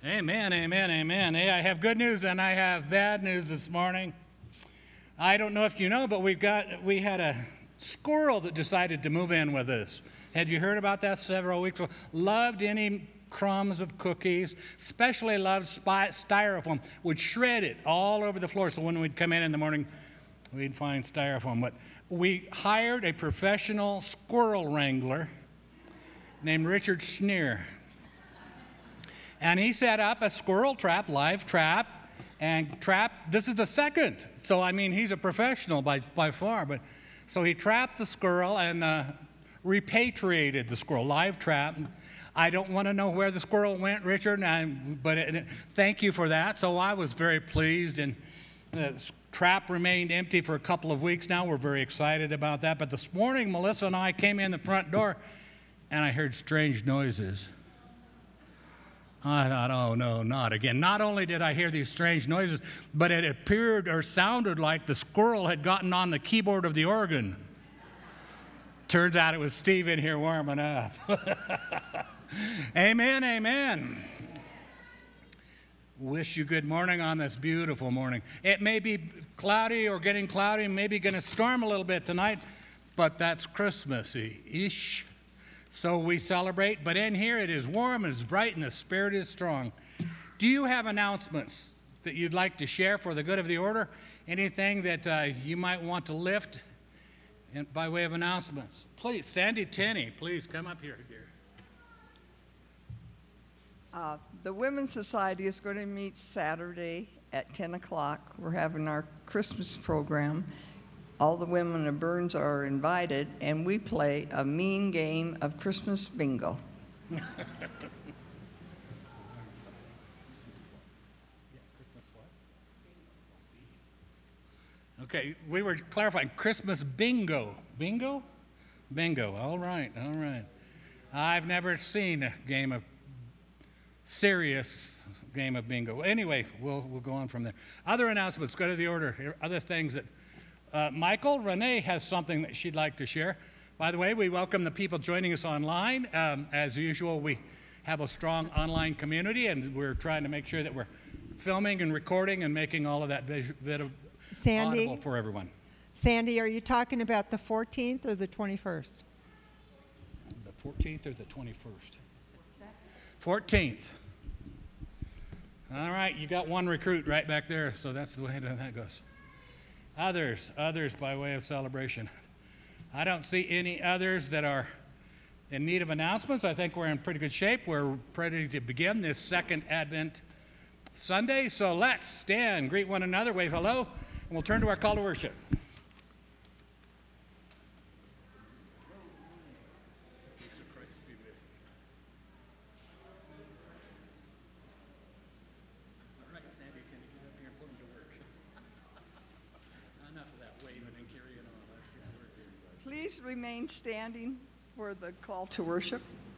Amen, amen, amen. Hey, I have good news and I have bad news this morning. I don't know if you know, but we had a squirrel that decided to move in with us. Had you heard about that several weeks ago? Loved any crumbs of cookies, especially loved styrofoam, would shred it all over the floor. So when we'd come in the morning, we'd find styrofoam. But we hired a professional squirrel wrangler named Richard Schneer. And he set up a squirrel trap, live trap, and trapped, this is the second. So, I mean, he's a professional by far. But so he trapped the squirrel and repatriated the squirrel, live trap. I don't want to know where the squirrel went, Richard, but thank you for that. So I was very pleased, and the trap remained empty for a couple of weeks now. We're very excited about that. But this morning, Melissa and I came in the front door, and I heard strange noises. I thought, oh, no, not again. Not only did I hear these strange noises, but it appeared or sounded like the squirrel had gotten on the keyboard of the organ. Turns out it was Steve in here warming up. Amen, amen. Wish you good morning on this beautiful morning. It may be cloudy or getting cloudy, maybe going to storm a little bit tonight, but that's Christmassy-ish. So we celebrate, but in here it is warm, it's bright, and the spirit is strong. Do you have announcements that you'd like to share for the good of the order? Anything that you might want to lift by way of announcements? Please, Sandy Tenney, please come up here, dear. The Women's Society is going to meet Saturday at 10 o'clock. We're having our Christmas program. All the women of Burns are invited, and we play a mean game of Christmas bingo. Okay, we were clarifying Christmas bingo. Bingo? Bingo. All right, all right. I've never seen a serious game of bingo. Anyway, we'll go on from there. Other announcements, go to the order here. Other things that Michael, Renee has something that she'd like to share. By the way, we welcome the people joining us online. As usual, we have a strong online community, and we're trying to make sure that we're filming and recording and making all of that audible for everyone. Sandy, are you talking about the 14th or the 21st? The 14th or the 21st? 14th. All right, you got one recruit right back there, so that's the way that goes. Others by way of celebration. I don't see any others that are in need of announcements. I think we're in pretty good shape. We're ready to begin this second Advent Sunday. So let's stand, greet one another, wave hello, and we'll turn to our call to worship. Please remain standing for the call to worship.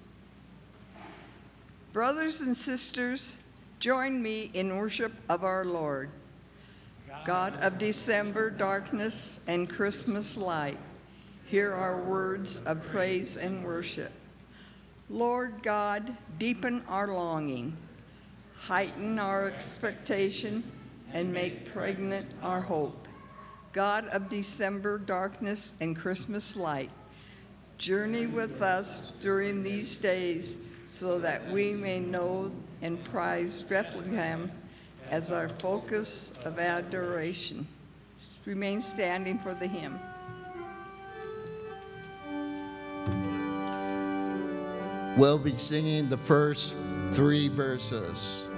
Brothers and sisters, join me in worship of our Lord. God of December darkness and Christmas light, hear our words of praise and worship. Lord God, deepen our longing, heighten our expectation, and make pregnant our hope. God of December darkness and Christmas light, journey with us during these days so that we may know and prize Bethlehem as our focus of adoration. Remain standing for the hymn. We'll be singing the first 3 verses.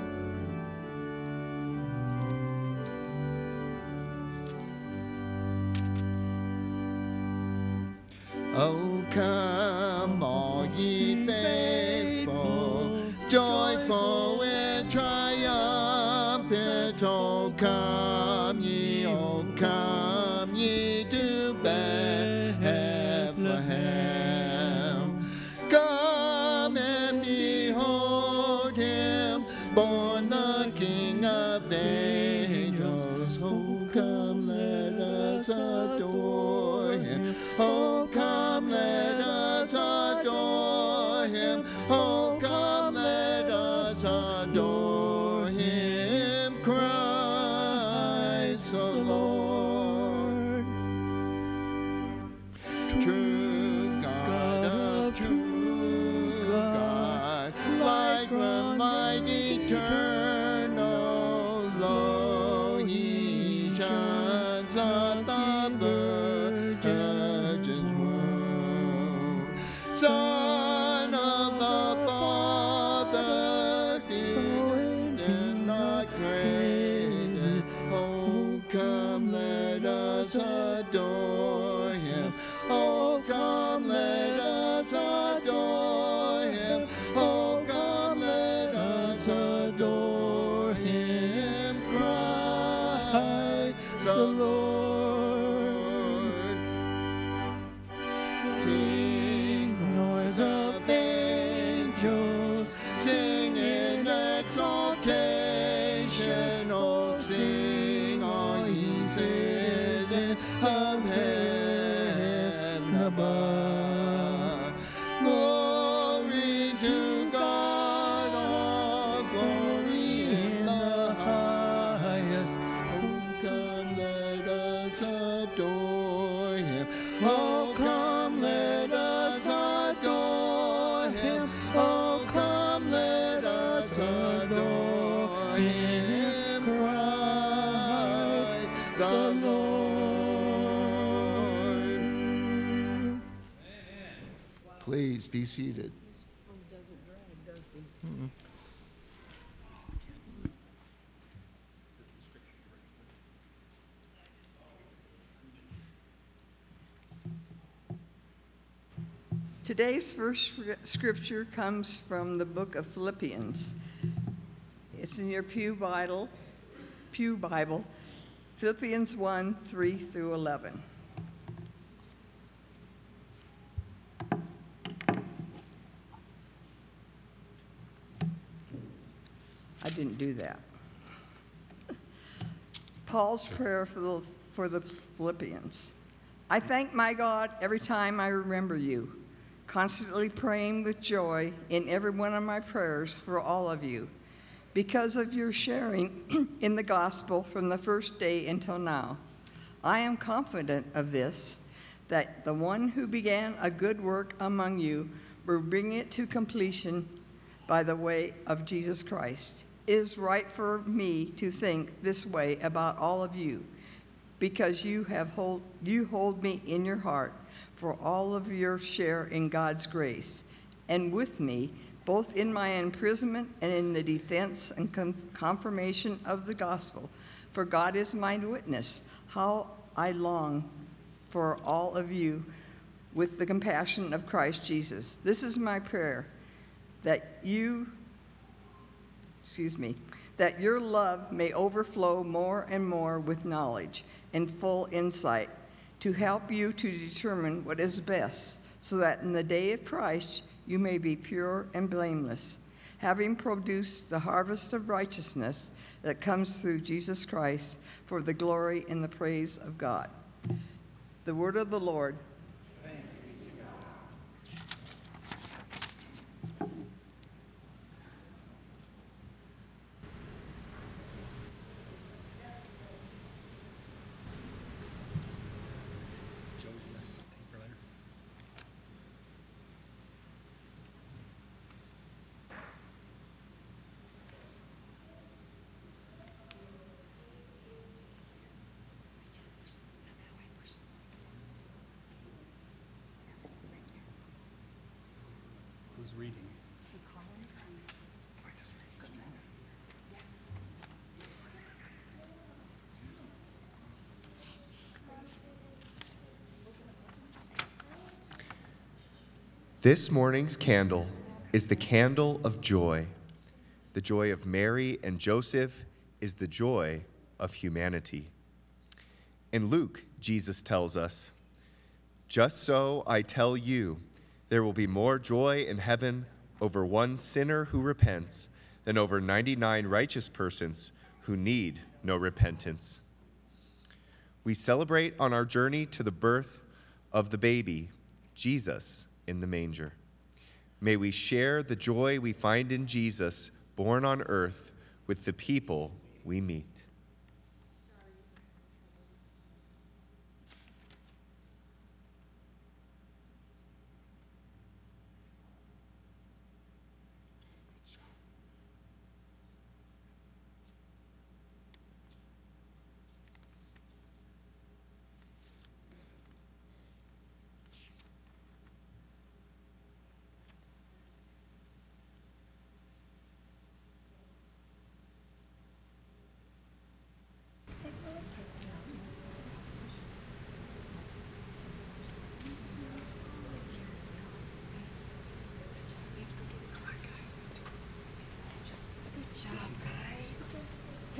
Oh, come, all ye faithful, joyful and triumphant. Oh, come ye to Bethlehem. Come and behold him, born the King of angels. Oh, come, let us adore him. Oh, come, let us adore him. Oh, come, let us adore hands of the Virgin's womb. Son of the Father, being and not created. Oh, come, let us adore him. Oh, come, let us adore him. Oh, come, let us adore him. Christ the Lord. Sing noise of angels, sing in exaltation. Oh, sing all ye citizens of heaven above. Glory to God, all glory in the highest. Oh, come, let us adore him. Oh, come, let us adore him. Oh, come, let us adore him. Christ the Lord. Please be seated. Today's first scripture comes from the book of Philippians. It's in your Pew Bible, Philippians 1, 3 through 11. I didn't do that. Paul's prayer for the Philippians. I thank my God every time I remember you, constantly praying with joy in every one of my prayers for all of you, because of your sharing in the gospel from the first day until now. I am confident of this, that the one who began a good work among you will bring it to completion by the way of Jesus Christ. It is right for me to think this way about all of you, because you hold me in your heart for all of your share in God's grace, and with me, both in my imprisonment and in the defense and confirmation of the gospel. For God is my witness, how I long for all of you with the compassion of Christ Jesus. This is my prayer, that your love may overflow more and more with knowledge and full insight, to help you to determine what is best, so that in the day of Christ you may be pure and blameless, having produced the harvest of righteousness that comes through Jesus Christ, for the glory and the praise of God. The word of the Lord. Thanks be to God. Who's reading? This morning's candle is the candle of joy. The joy of Mary and Joseph is the joy of humanity. In Luke, Jesus tells us, "Just so I tell you, there will be more joy in heaven over one sinner who repents than over 99 righteous persons who need no repentance." We celebrate on our journey to the birth of the baby, Jesus, in the manger. May we share the joy we find in Jesus, born on earth, with the people we meet.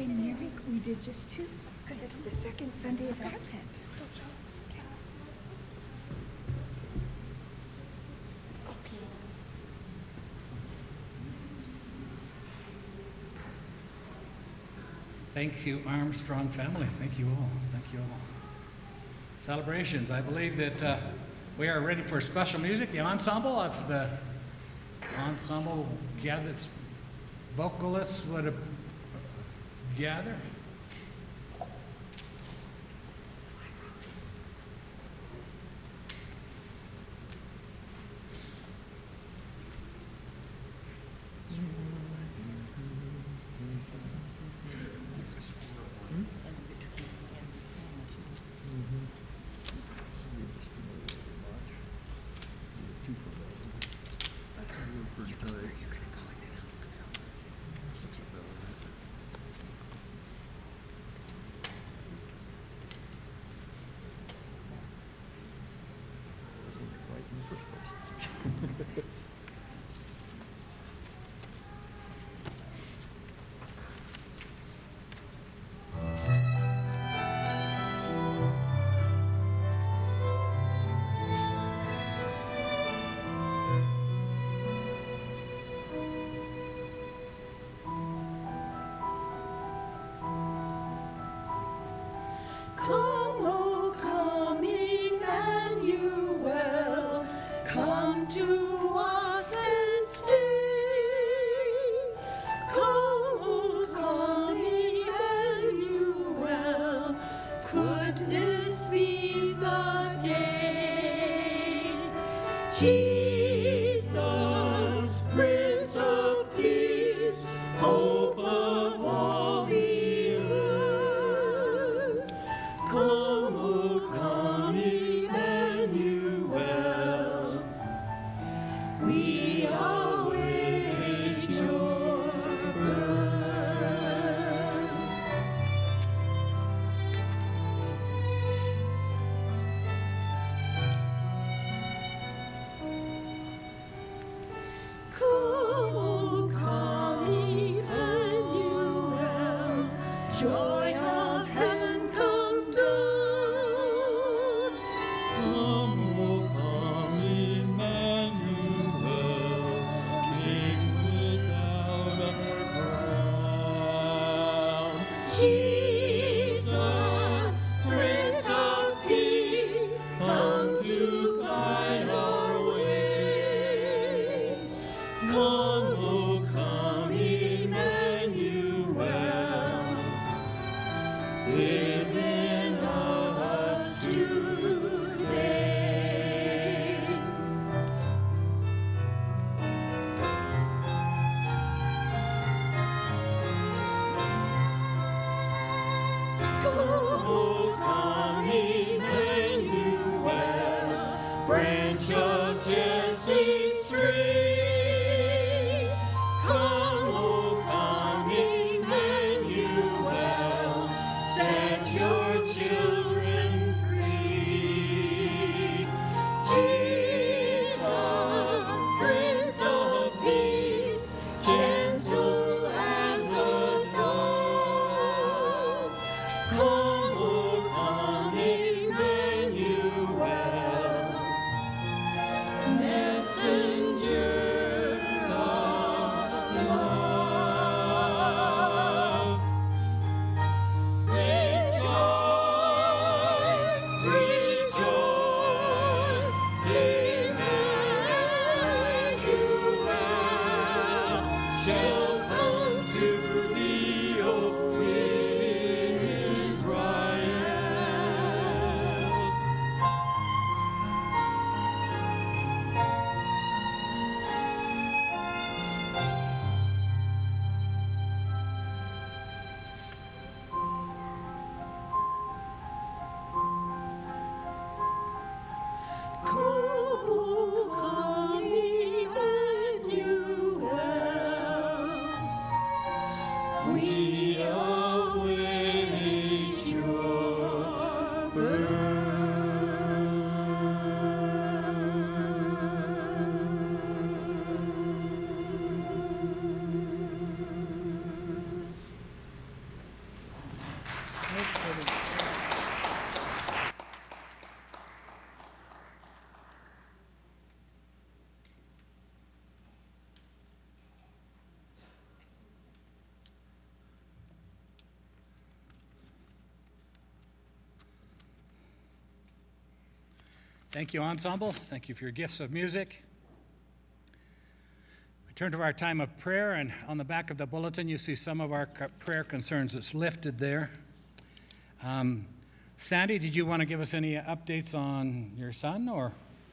and Mary, we did just 2, because it's the second Sunday of Advent. Thank you, Armstrong family. Thank you all. Thank you all. Celebrations. I believe that we are ready for special music. The ensemble gathers, vocalists would gather. Thank you, ensemble. Thank you for your gifts of music. We turn to our time of prayer, and on the back of the bulletin, you see some of our prayer concerns that's lifted there. Sandy, did you want to give us any updates on your son, or?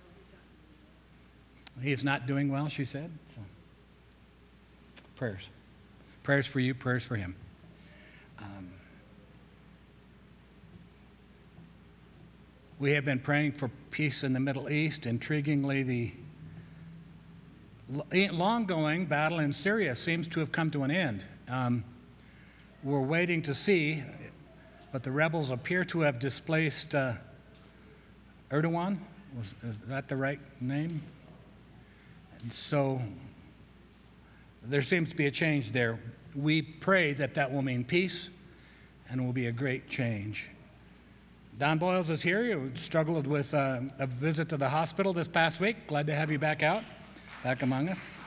He's not doing well, she said. So. Prayers. Prayers for you, prayers for him. We have been praying for peace in the Middle East. Intriguingly, the long-going battle in Syria seems to have come to an end. We're waiting to see, but the rebels appear to have displaced Erdogan. Is that the right name? And so there seems to be a change there. We pray that that will mean peace and will be a great change. Don Boyles is here. You struggled with a visit to the hospital this past week. Glad to have you back among us.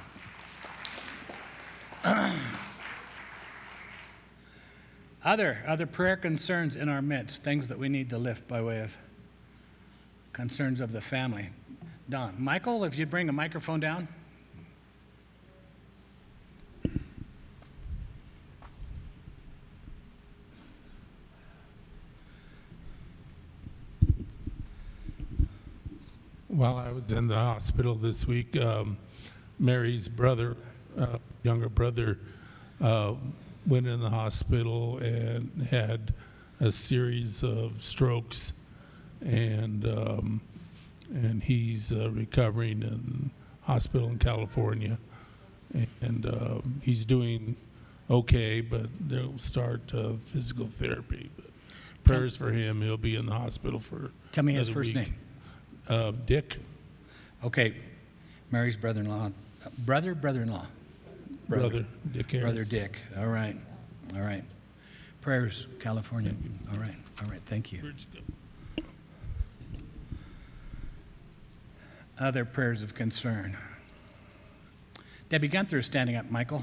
Other prayer concerns in our midst, things that we need to lift by way of concerns of the family. Don, Michael, if you'd bring a microphone down. While I was in the hospital this week, Mary's brother, younger brother, went in the hospital and had a series of strokes, and he's recovering in hospital in California, and he's doing okay, but they'll start physical therapy. But prayers for him. He'll be in the hospital for Tell me his another first week. name. Dick. Okay, Mary's brother-in-law. Brother-in-law. Brother Dick Harris. Brother Dick. All right. Prayers, California. All right. Thank you. Where'd you go? Other prayers of concern. Debbie Gunther is standing up, Michael.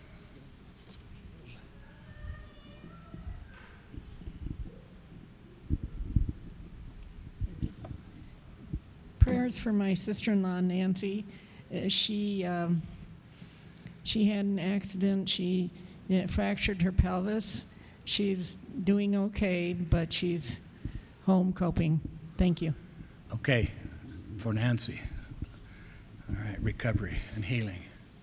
Prayers for my sister-in-law, Nancy. She had an accident. She fractured her pelvis. She's doing okay, but she's home coping. Thank you. Okay, for Nancy. All right, recovery and healing.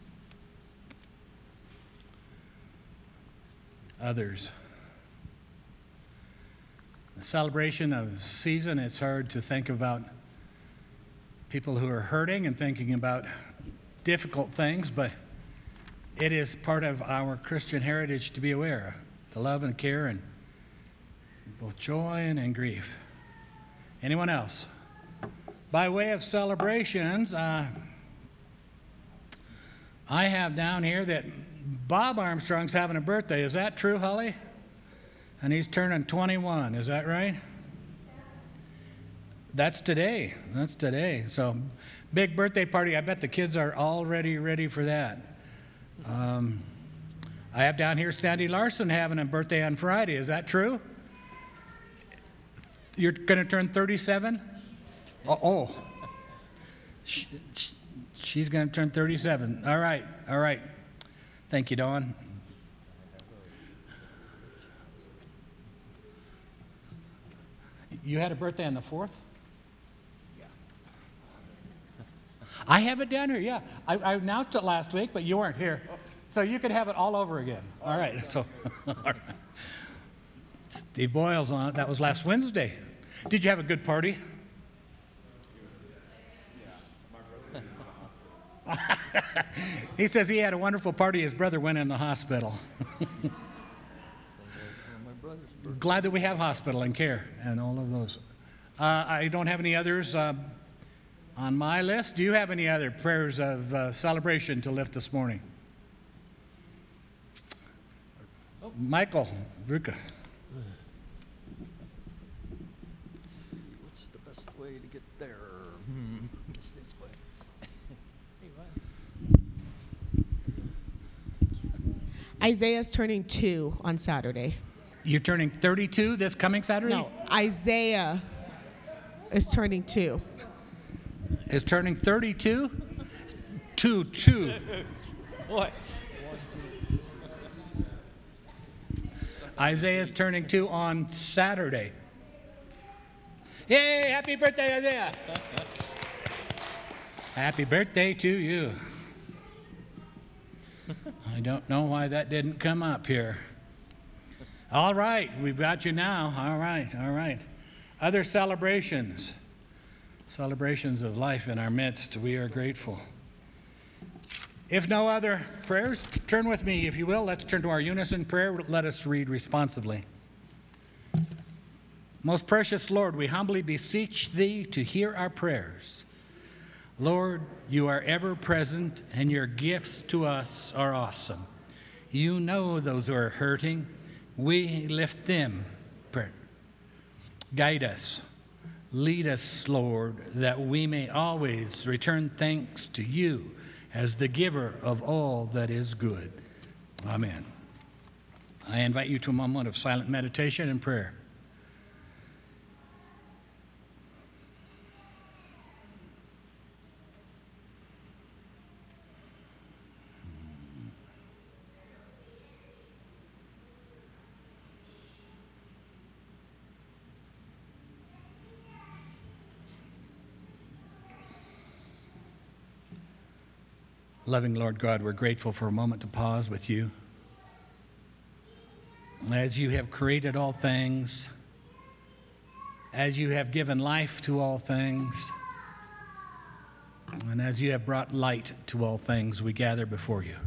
Others. The celebration of the season, it's hard to think about people who are hurting and thinking about difficult things, but it is part of our Christian heritage to be aware, to love and care in both joy and grief. Anyone else? By way of celebrations, I have down here that Bob Armstrong's having a birthday. Is that true, Holly? And he's turning 21. Is that right? That's today. So, big birthday party. I bet the kids are already ready for that. I have down here Sandy Larson having a birthday on Friday. Is that true? You're going to turn 37? Oh. She's going to turn 37. All right. Thank you, Dawn. You had a birthday on the 4th? I have it down here, yeah. I announced it last week, but you weren't here. So you could have it all over again. All right, so. All right. Steve Boyles on it. That was last Wednesday. Did you have a good party? He says he had a wonderful party. His brother went in the hospital. Glad that we have hospital and care and all of those. I don't have any others on my list. Do you have any other prayers of celebration to lift this morning? Michael Ruka. Let's see, what's the best way to get there? It's this way. Isaiah's turning 2 on Saturday. You're turning 32 this coming Saturday? No, Isaiah. is turning 2. Is turning 32? 2. What? Isaiah is turning 2 on Saturday. Yay, happy birthday, Isaiah. Happy birthday to you. I don't know why that didn't come up here. All right, we've got you now. All right. Other celebrations of life in our midst. We are grateful. If no other prayers, turn with me, if you will. Let's turn to our unison prayer. Let us read responsively. Most precious Lord, we humbly beseech Thee to hear our prayers. Lord, You are ever present, and Your gifts to us are awesome. You know those who are hurting. We lift them. Guide us. Lead us, Lord, that we may always return thanks to You as the giver of all that is good. Amen. I invite you to a moment of silent meditation and prayer. Loving Lord God, we're grateful for a moment to pause with You. As You have created all things, as You have given life to all things, and as You have brought light to all things, we gather before You.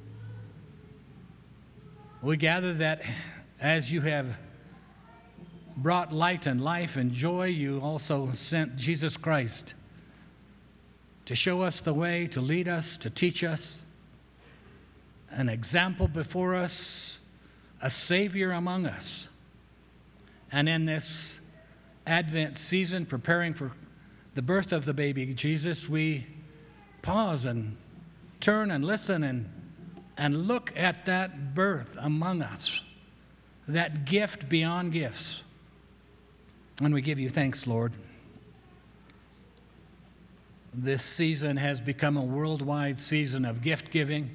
We gather that as You have brought light and life and joy, You also sent Jesus Christ to show us the way, to lead us, to teach us, an example before us, a Savior among us. And in this Advent season, preparing for the birth of the baby Jesus, we pause and turn and listen and look at that birth among us, that gift beyond gifts. And we give You thanks, Lord. This season has become a worldwide season of gift giving,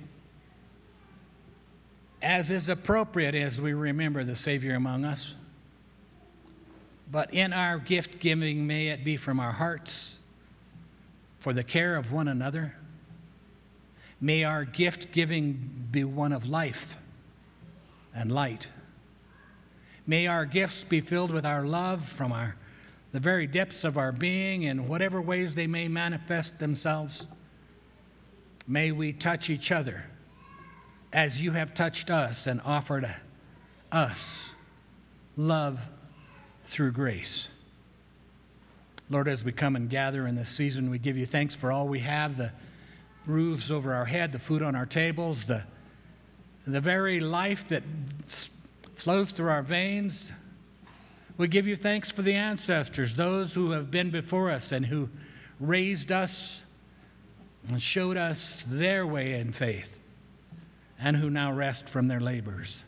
as is appropriate as we remember the Savior among us. But in our gift giving, may it be from our hearts for the care of one another. May our gift giving be one of life and light. May our gifts be filled with our love from the very depths of our being, in whatever ways they may manifest themselves. May we touch each other as You have touched us and offered us love through grace. Lord, as we come and gather in this season, we give You thanks for all we have, the roofs over our head, the food on our tables, the very life that flows through our veins. We give You thanks for the ancestors, those who have been before us and who raised us and showed us their way in faith, and who now rest from their labors.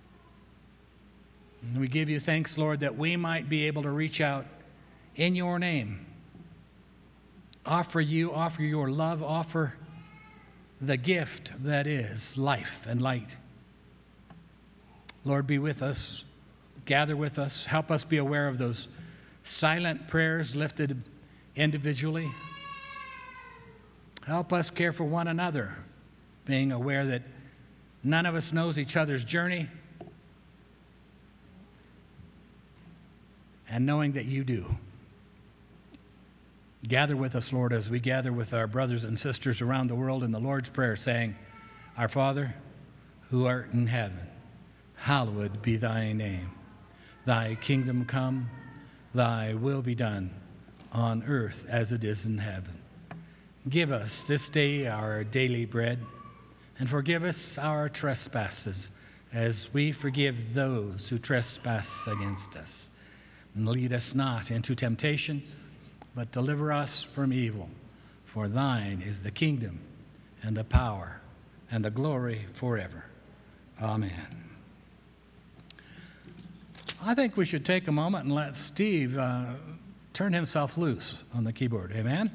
And we give You thanks, Lord, that we might be able to reach out in Your name, offer Your love, offer the gift that is life and light. Lord, be with us. Gather with us. Help us be aware of those silent prayers lifted individually. Help us care for one another, being aware that none of us knows each other's journey, and knowing that You do. Gather with us, Lord, as we gather with our brothers and sisters around the world in the Lord's Prayer, saying, Our Father, who art in heaven, hallowed be Thy name. Thy kingdom come, Thy will be done, on earth as it is in heaven. Give us this day our daily bread, and forgive us our trespasses, as we forgive those who trespass against us. And lead us not into temptation, but deliver us from evil. For Thine is the kingdom, and the power, and the glory forever. Amen. I think we should take a moment and let Steve turn himself loose on the keyboard. Amen?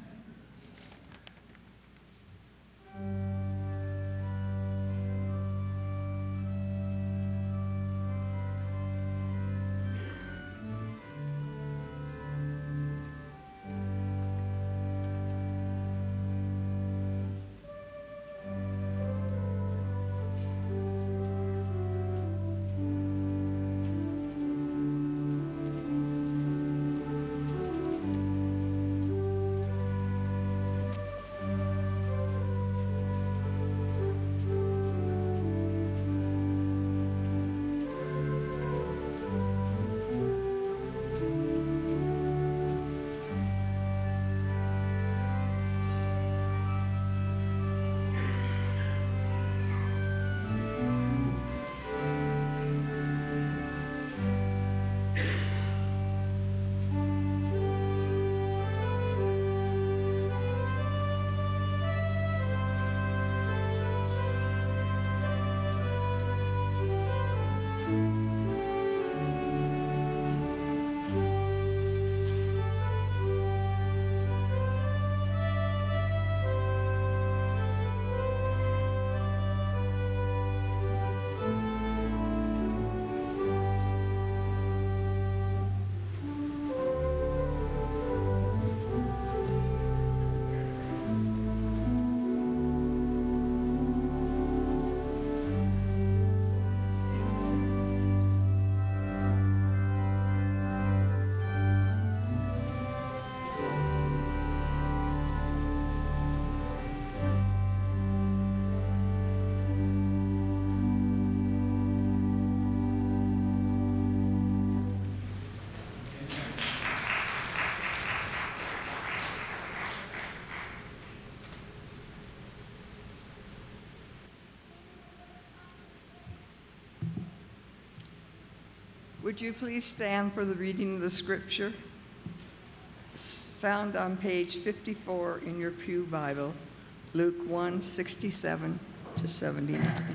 Would you please stand for the reading of the scripture? It's found on page 54 in your Pew Bible, Luke 1:67 to 79.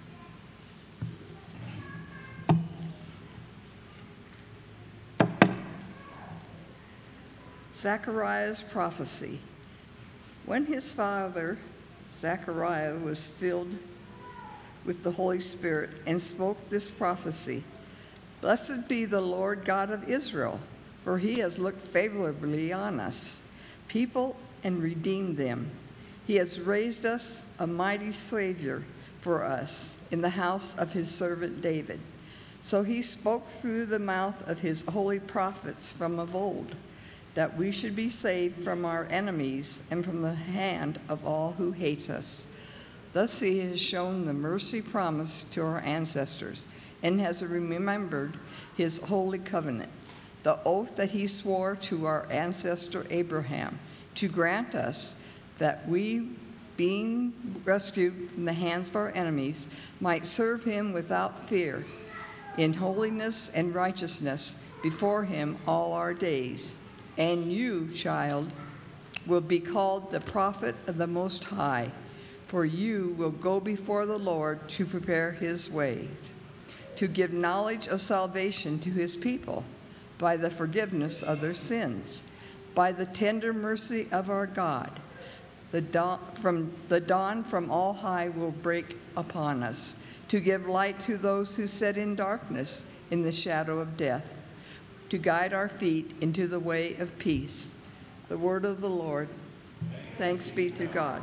Zechariah's prophecy. When his father, Zechariah, was filled with the Holy Spirit and spoke this prophecy, "Blessed be the Lord God of Israel, for he has looked favorably on us, people, and redeemed them. He has raised us a mighty Savior for us in the house of his servant David. So he spoke through the mouth of his holy prophets from of old, that we should be saved from our enemies and from the hand of all who hate us. Thus he has shown the mercy promised to our ancestors and has remembered his holy covenant, the oath that he swore to our ancestor Abraham, to grant us that we, being rescued from the hands of our enemies, might serve him without fear, in holiness and righteousness before him all our days. And you, child, will be called the prophet of the Most High, for you will go before the Lord to prepare his ways, to give knowledge of salvation to his people by the forgiveness of their sins, by the tender mercy of our God. The dawn from all high will break upon us, to give light to those who sit in darkness in the shadow of death, to guide our feet into the way of peace." The word of the Lord. Thanks be to God.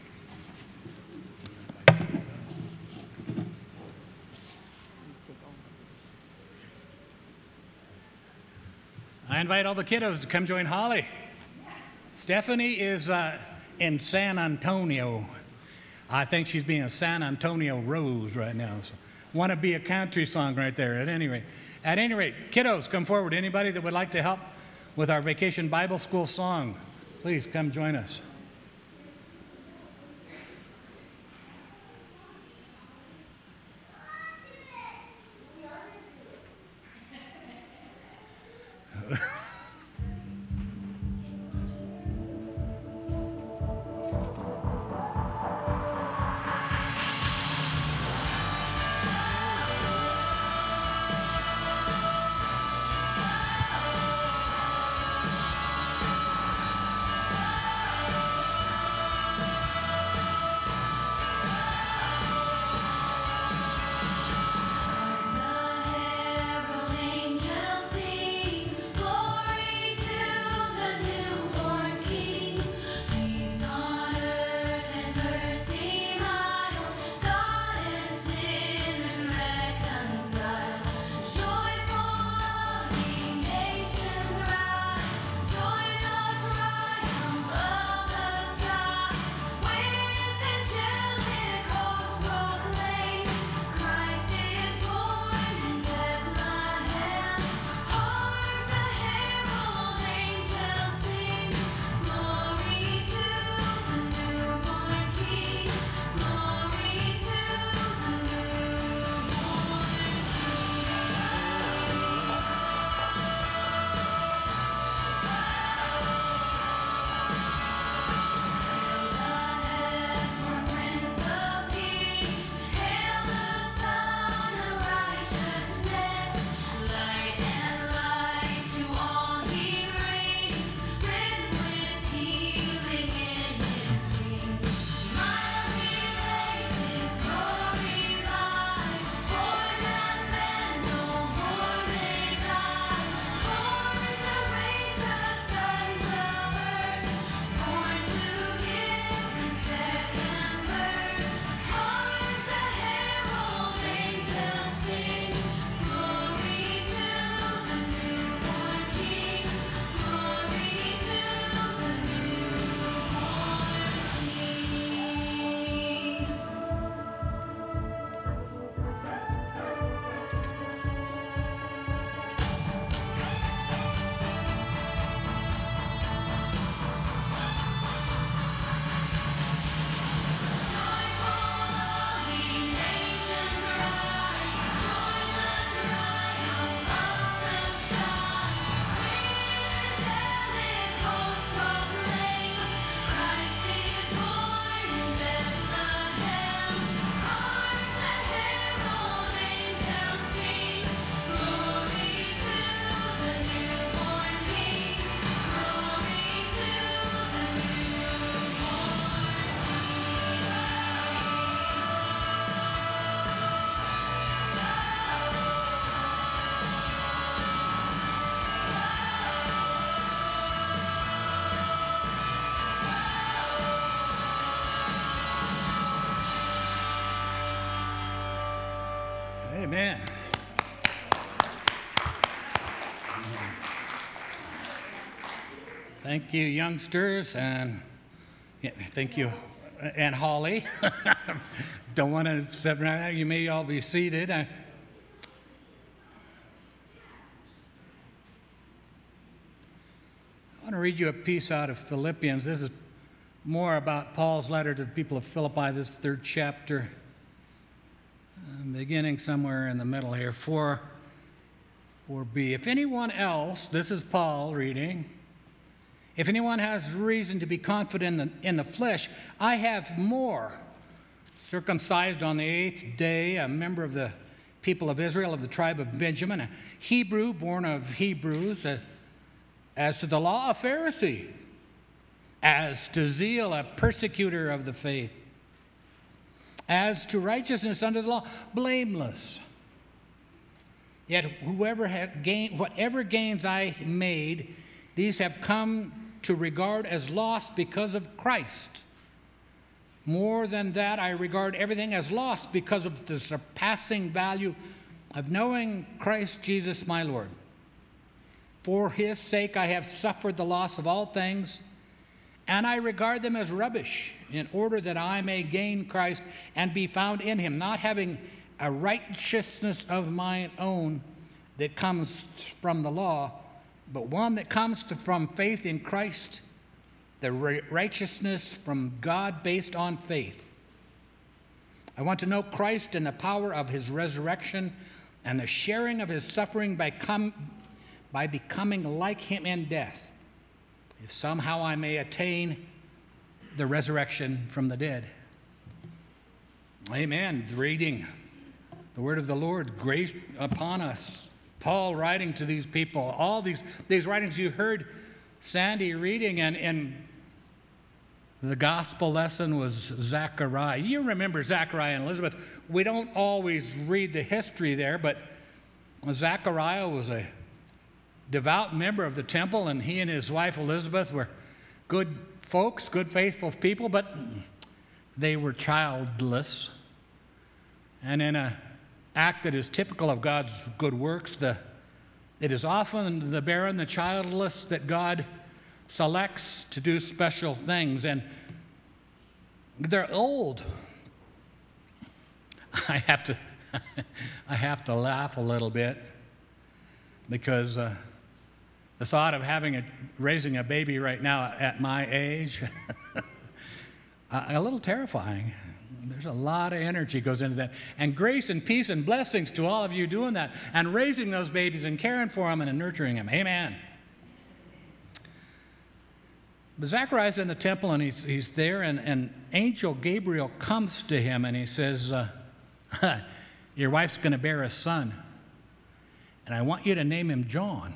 I invite all the kiddos to come join Holly. Stephanie is in San Antonio. I think she's being a San Antonio Rose right now. So, want to be a country song right there. At any rate, kiddos, come forward. Anybody that would like to help with our Vacation Bible School song, please come join us. Amen. Thank you, youngsters, and thank you, and Holly. Don't want to step right out. You may all be seated. I want to read you a piece out of Philippians. This is more about Paul's letter to the people of Philippi, this 3rd chapter, beginning somewhere in the middle here, 4b. If anyone else, this is Paul reading, if anyone has reason to be confident in the flesh, I have more. Circumcised on the 8th day, a member of the people of Israel, of the tribe of Benjamin, a Hebrew born of Hebrews, as to the law, a Pharisee, as to zeal, a persecutor of the faith, as to righteousness under the law, blameless. Yet whatever gains I made, these have come to regard as lost because of Christ. More than that, I regard everything as lost because of the surpassing value of knowing Christ Jesus my Lord. For his sake I have suffered the loss of all things, and I regard them as rubbish, in order that I may gain Christ and be found in him, not having a righteousness of my own that comes from the law, but one that comes from faith in Christ, the righteousness from God based on faith. I want to know Christ and the power of his resurrection and the sharing of his suffering by becoming like him in death, if somehow I may attain the resurrection from the dead. Amen. Reading the word of the Lord, grace upon us. Paul writing to these people, all these writings you heard Sandy reading, and the gospel lesson was Zechariah. You remember Zechariah and Elizabeth. We don't always read the history there, but Zechariah was a devout member of the temple, and he and his wife Elizabeth were good folks, good faithful people, but they were childless. And in an act that is typical of God's good works, it is often the barren, the childless that God selects to do special things, and they're old. I have to laugh a little bit, because the thought of raising a baby right now at my age, a little terrifying. There's a lot of energy goes into that. And grace and peace and blessings to all of you doing that and raising those babies and caring for them and nurturing them. Amen. But Zechariah's in the temple, and he's there, and angel Gabriel comes to him, and he says, your wife's going to bear a son, and I want you to name him John.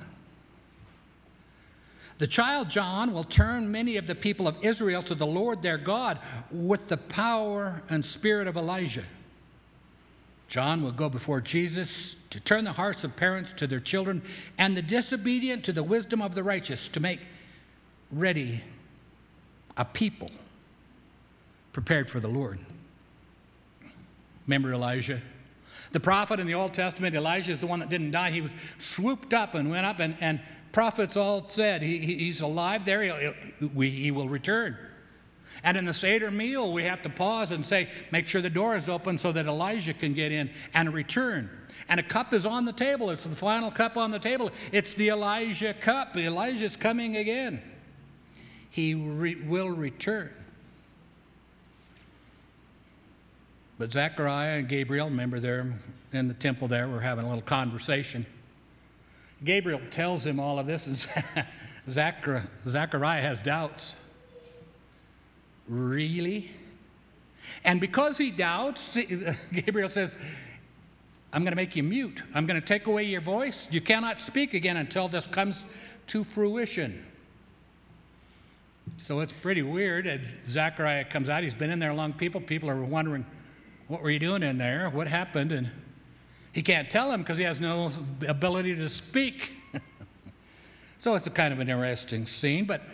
The child John will turn many of the people of Israel to the Lord their God with the power and spirit of Elijah. John will go before Jesus to turn the hearts of parents to their children and the disobedient to the wisdom of the righteous, to make ready a people prepared for the Lord. Remember Elijah? The prophet in the Old Testament, Elijah is the one that didn't die. He was swooped up and went up, and prophets all said, he's alive there, he will return. And in the Seder meal, we have to pause and say, make sure the door is open so that Elijah can get in and return. And a cup is on the table. It's the final cup on the table. It's the Elijah cup. Elijah's coming again. He will return. But Zechariah and Gabriel, remember they're in the temple there, we're having a little conversation. Gabriel tells him all of this, and Zechariah has doubts. Really? And because he doubts, Gabriel says, I'm going to make you mute. I'm going to take away your voice. You cannot speak again until this comes to fruition. So it's pretty weird. And Zechariah comes out. He's been in there long. People are wondering, what were you doing in there? What happened? And he can't tell them because he has no ability to speak. So it's a kind of an interesting scene. But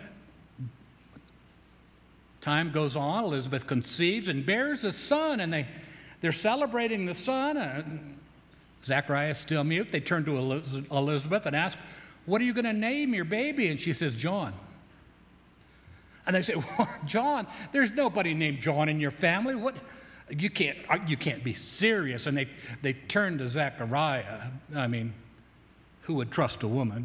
time goes on. Elizabeth conceives and bears a son, and they're celebrating the son. Zechariah is still mute. They turn to Elizabeth and ask, what are you going to name your baby? And she says, John. And they say, well, John, there's nobody named John in your family. What? You can't be serious. And they turn to Zechariah. I mean, who would trust a woman?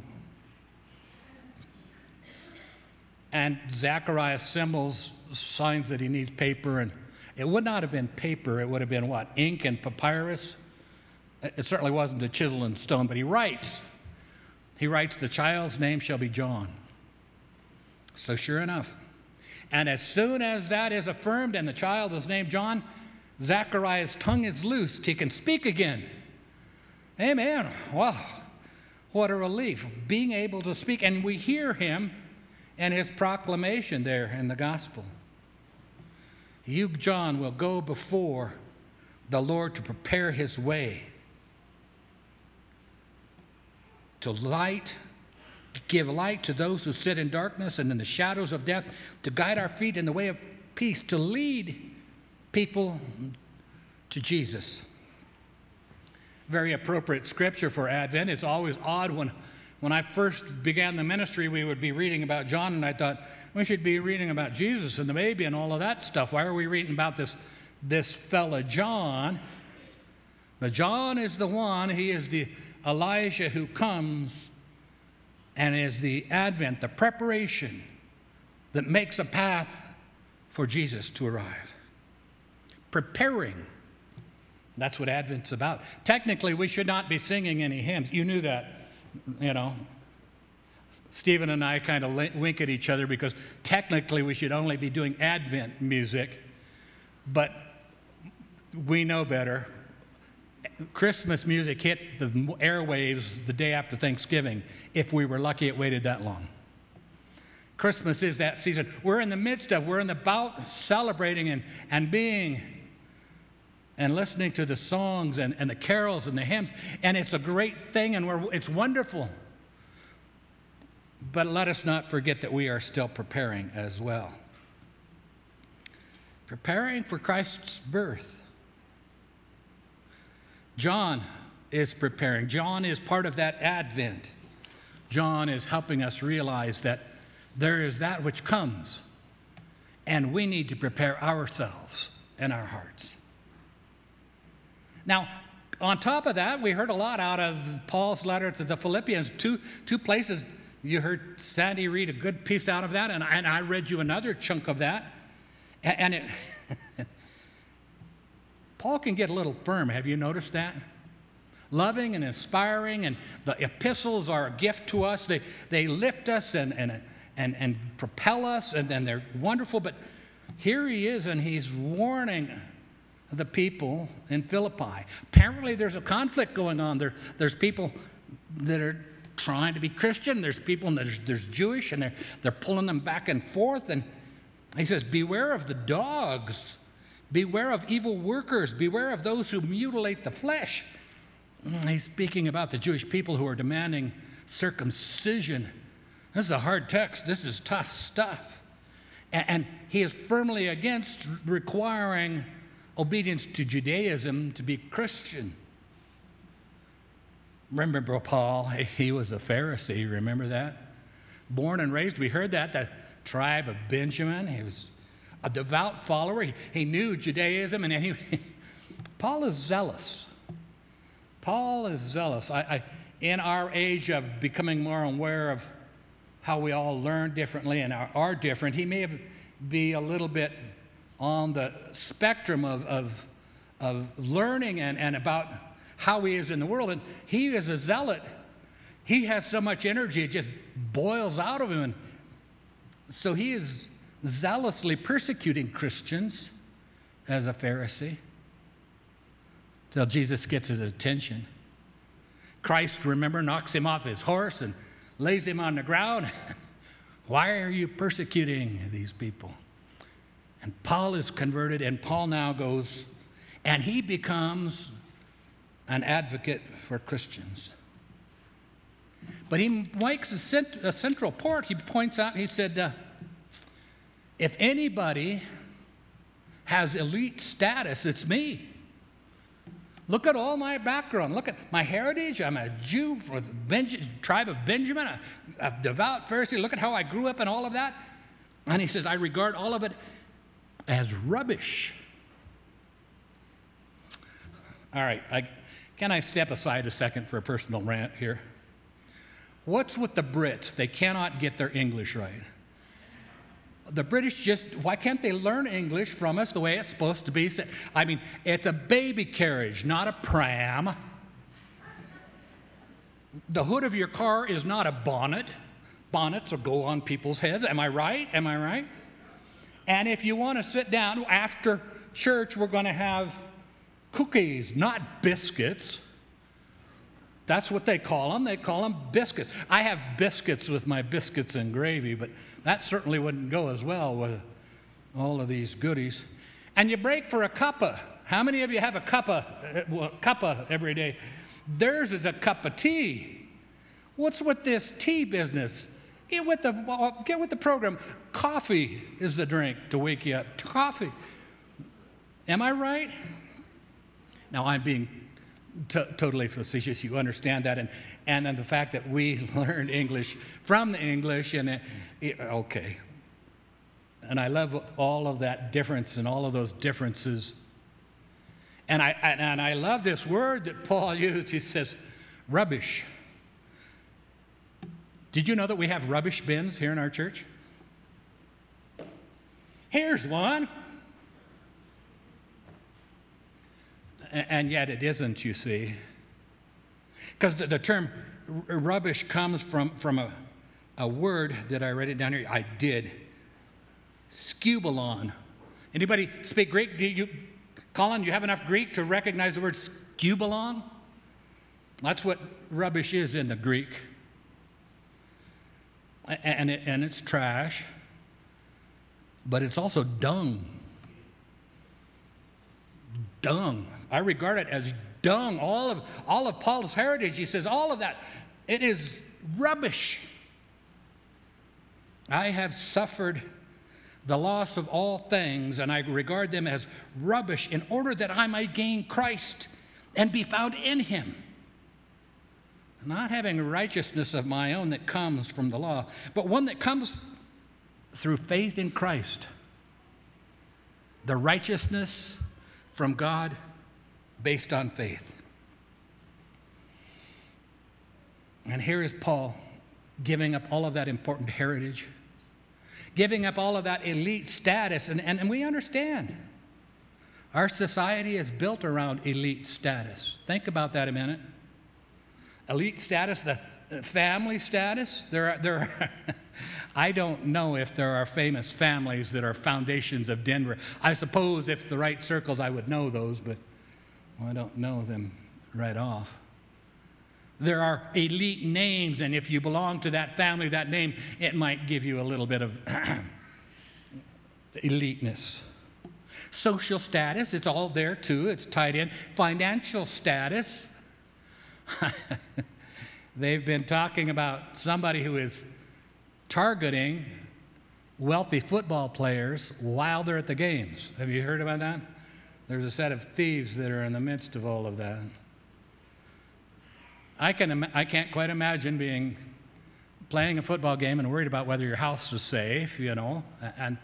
And Zechariah symbols signs that he needs paper. And it would not have been paper. It would have been what? Ink and papyrus? It certainly wasn't a chisel and stone, but he writes, the child's name shall be John. So sure enough. And as soon as that is affirmed and the child is named John, Zechariah's tongue is loosed. He can speak again. Amen. Wow. What a relief, being able to speak. And we hear him and his proclamation there in the gospel. You, John, will go before the Lord to prepare his way, to give light to those who sit in darkness and in the shadows of death, to guide our feet in the way of peace, to lead people to Jesus. Very appropriate scripture for Advent. It's always odd when I first began the ministry, we would be reading about John, and I thought, we should be reading about Jesus and the baby and all of that stuff. Why are we reading about this fella John? But John is the one, he is the Elijah who comes and is the advent, the preparation that makes a path for Jesus to arrive. Preparing. That's what Advent's about. Technically, we should not be singing any hymns. You knew that, you know. Stephen and I kind of wink at each other because technically we should only be doing Advent music, but we know better. Christmas music hit the airwaves the day after Thanksgiving. If we were lucky, it waited that long. Christmas is that season. We're in the bout celebrating and being and listening to the songs and the carols and the hymns, and it's a great thing and it's wonderful. But let us not forget that we are still preparing as well. Preparing for Christ's birth. John is preparing. John is part of that Advent. John is helping us realize that there is that which comes, and we need to prepare ourselves and our hearts. Now, on top of that, we heard a lot out of Paul's letter to the Philippians. Two places. You heard Sandy read a good piece out of that, and I read you another chunk of that. And Paul can get a little firm. Have you noticed that? Loving and inspiring, and the epistles are a gift to us. They lift us and propel us, and they're wonderful. But here he is, and he's warning the people in Philippi. Apparently there's a conflict going on. There's people that are trying to be Christian. There's people, and there's Jewish, and they're pulling them back and forth. And he says, beware of the dogs. Beware of evil workers. Beware of those who mutilate the flesh. He's speaking about the Jewish people who are demanding circumcision. This is a hard text. This is tough stuff. And he is firmly against requiring obedience to Judaism to be Christian. Remember Paul, he was a Pharisee, remember that? Born and raised, we heard that, the tribe of Benjamin. He was a devout follower. He knew Judaism, and Paul is zealous. Paul is zealous. In our age of becoming more aware of how we all learn differently and are different, he may be a little bit on the spectrum of learning and about how he is in the world. And he is a zealot. He has so much energy, it just boils out of him. And so he is zealously persecuting Christians as a Pharisee till Jesus gets his attention. Christ, remember, knocks him off his horse and lays him on the ground. Why are you persecuting these people? And Paul is converted, and Paul now goes, and he becomes an advocate for Christians. But he makes a central point. He points out, he said, if anybody has elite status, it's me. Look at all my background. Look at my heritage. I'm a Jew from the tribe of Benjamin, a devout Pharisee. Look at how I grew up and all of that. And he says, I regard all of it as rubbish. All right, can I step aside a second for a personal rant here? What's with the Brits? They cannot get their English right. The British why can't they learn English from us the way it's supposed to be? I mean, it's a baby carriage, not a pram. The hood of your car is not a bonnet. Bonnets will go on people's heads. Am I right? Am I right? And if you want to sit down after church, we're going to have cookies, not biscuits. That's what they call them. They call them biscuits. I have biscuits with my biscuits and gravy, but that certainly wouldn't go as well with all of these goodies. And you break for a cuppa. How many of you have a cuppa every day? Theirs is a cup of tea. What's with this tea business? Get with the program. Coffee is the drink to wake you up. Coffee. Am I right? Now, I'm being totally facetious. You understand that. And then the fact that we learned English from the English. Okay. And I love all of that difference and all of those differences. And I love this word that Paul used. He says, rubbish. Did you know that we have rubbish bins here in our church? Here's one. And yet it isn't, you see. Because the term rubbish comes from a word that I read it down here. I did. Skubalon. Anybody speak Greek? Colin, do you have enough Greek to recognize the word skubalon? That's what rubbish is in the Greek. And it's trash. But it's also dung. Dung. I regard it as dung. All of Paul's heritage, he says, all of that, it is rubbish. I have suffered the loss of all things, and I regard them as rubbish in order that I might gain Christ and be found in him. Not having a righteousness of my own that comes from the law, but one that comes through faith in Christ. The righteousness from God based on faith. And here is Paul giving up all of that important heritage, giving up all of that elite status, and we understand. Our society is built around elite status. Think about that a minute. Elite status, the family status. I don't know if there are famous families that are foundations of Denver. I suppose if the right circles, I would know those, but I don't know them right off. There are elite names, and if you belong to that family, that name, it might give you a little bit of eliteness. Social status, it's all there too. It's tied in. Financial status. They've been talking about somebody who is targeting wealthy football players while they're at the games. Have you heard about that? There's a set of thieves that are in the midst of all of that. I can't quite imagine playing a football game and worried about whether your house is safe, you know. And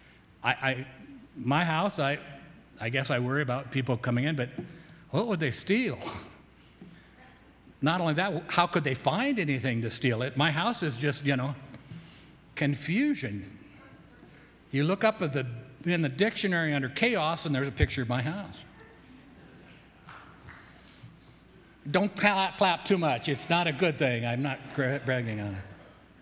my house, I guess I worry about people coming in, but what would they steal? Not only that, how could they find anything to steal it? My house is just, confusion. You look up in the dictionary under chaos, and there's a picture of my house. Don't clap too much. It's not a good thing. I'm not bragging on it.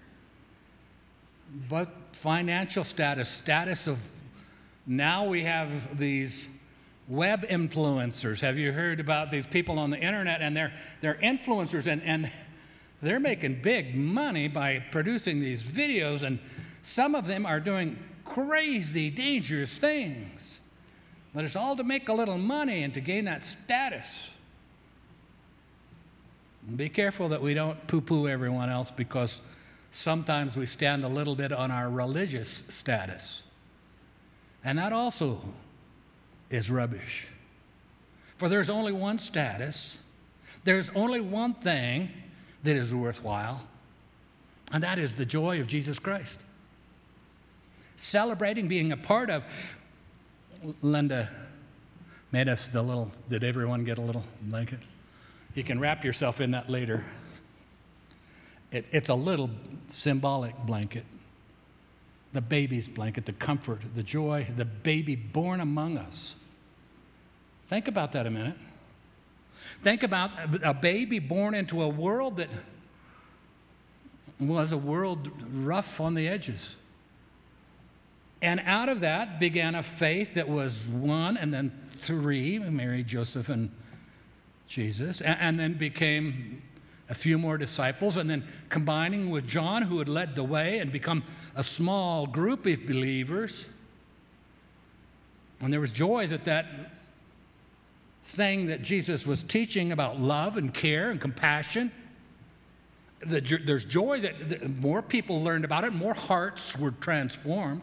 But financial status of, now we have these web influencers. Have you heard about these people on the internet? And they're influencers, and they're making big money by producing these videos, and some of them are doing crazy, dangerous things. But it's all to make a little money and to gain that status. Be careful that we don't poo-poo everyone else, because sometimes we stand a little bit on our religious status. And that also is rubbish. For there's only one status, there's only one thing that is worthwhile, and that is the joy of Jesus Christ. Celebrating being a part of. Linda made us the little, did everyone get a little blanket? You can wrap yourself in that later. It's a little symbolic blanket. The baby's blanket, the comfort, the joy, the baby born among us. Think about that a minute. Think about a baby born into a world that was a world rough on the edges. And out of that began a faith that was one and then three, Mary, Joseph, and Jesus, and then became a few more disciples, and then combining with John, who had led the way, and become a small group of believers. And there was joy that thing that Jesus was teaching about love and care and compassion. There's joy that more people learned about it, more hearts were transformed.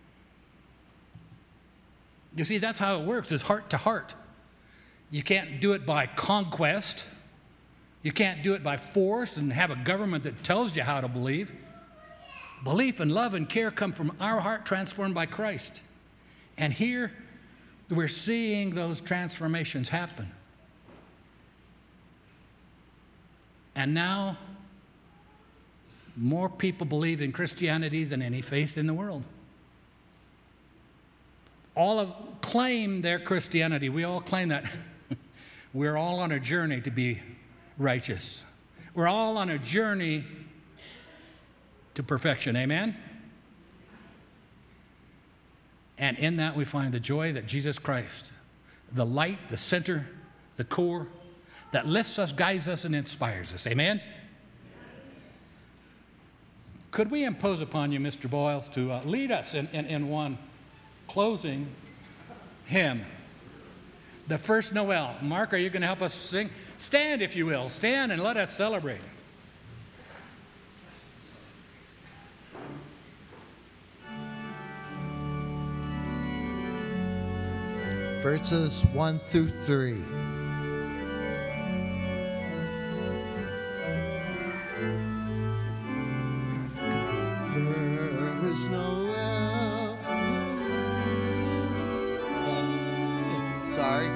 You see, that's how it works, is heart to heart. You can't do it by conquest. You can't do it by force and have a government that tells you how to believe. Belief and love and care come from our heart transformed by Christ. And here we're seeing those transformations happen. And now more people believe in Christianity than any faith in the world. Claim their Christianity. We all claim that. We're all on a journey to be righteous. We're all on a journey to perfection. Amen? And in that we find the joy that Jesus Christ, the light, the center, the core, that lifts us, guides us, and inspires us. Amen? Could we impose upon you, Mr. Boyles, to lead us in one closing hymn? The first Noel. Mark, are you going to help us sing? Stand, if you will. Stand and let us celebrate. Verses 1 through 3. First Noel. Sorry.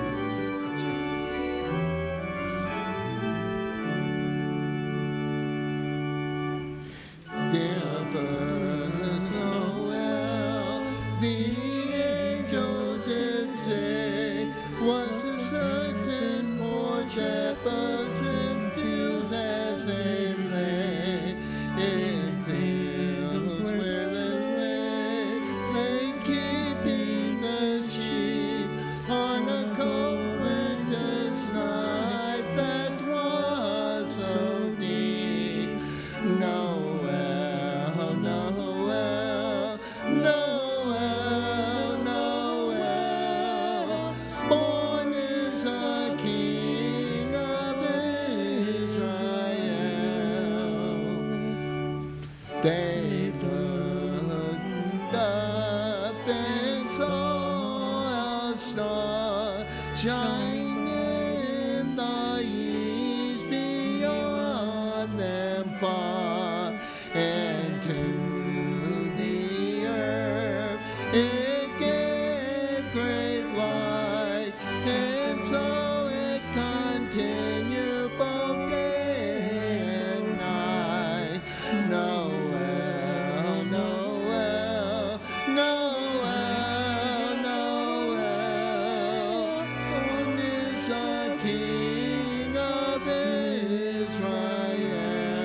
Dear first Noel, the angel did say, was a certain poor shepherds in fields as they lay, in fields where they lay keeping the sheep on a cold winter's night that was so deep. Noel, Noel, Noel, Noel, born is a King of Israel. They looked up and saw a star shining in the east beyond them far, and to the earth it gave great light, and so it continued both day and night. Noel, Noel, Noel, Noel, born is a King of Israel.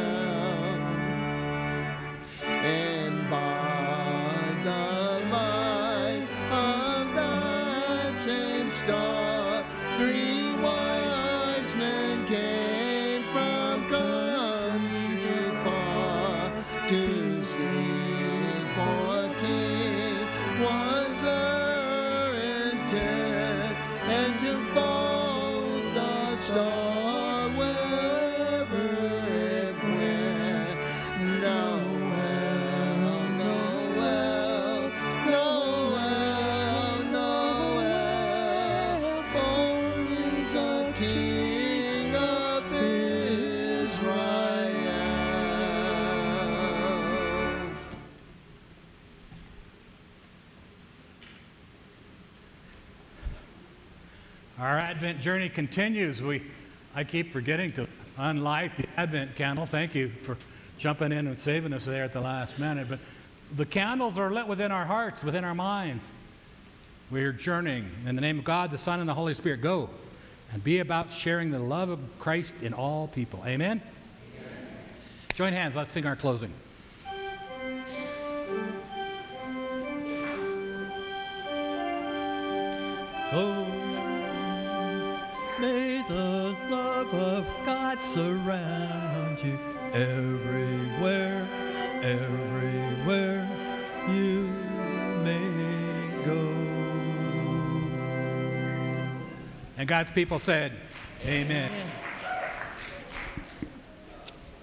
And by the light of that same star, 3 wise men came from country far to seek for a king was her intent, and to follow the star wherever it went. Noel, Noel, Noel, Noel, born Our Advent journey continues. I keep forgetting to unlight the Advent candle. Thank you for jumping in and saving us there at the last minute. But the candles are lit within our hearts, within our minds. We're journeying. In the name of God, the Son, and the Holy Spirit, go and be about sharing the love of Christ in all people. Amen? Join hands. Let's sing our closing. Oh, may the love of God surround you everywhere, everywhere you may go. And God's people said, Amen. Amen.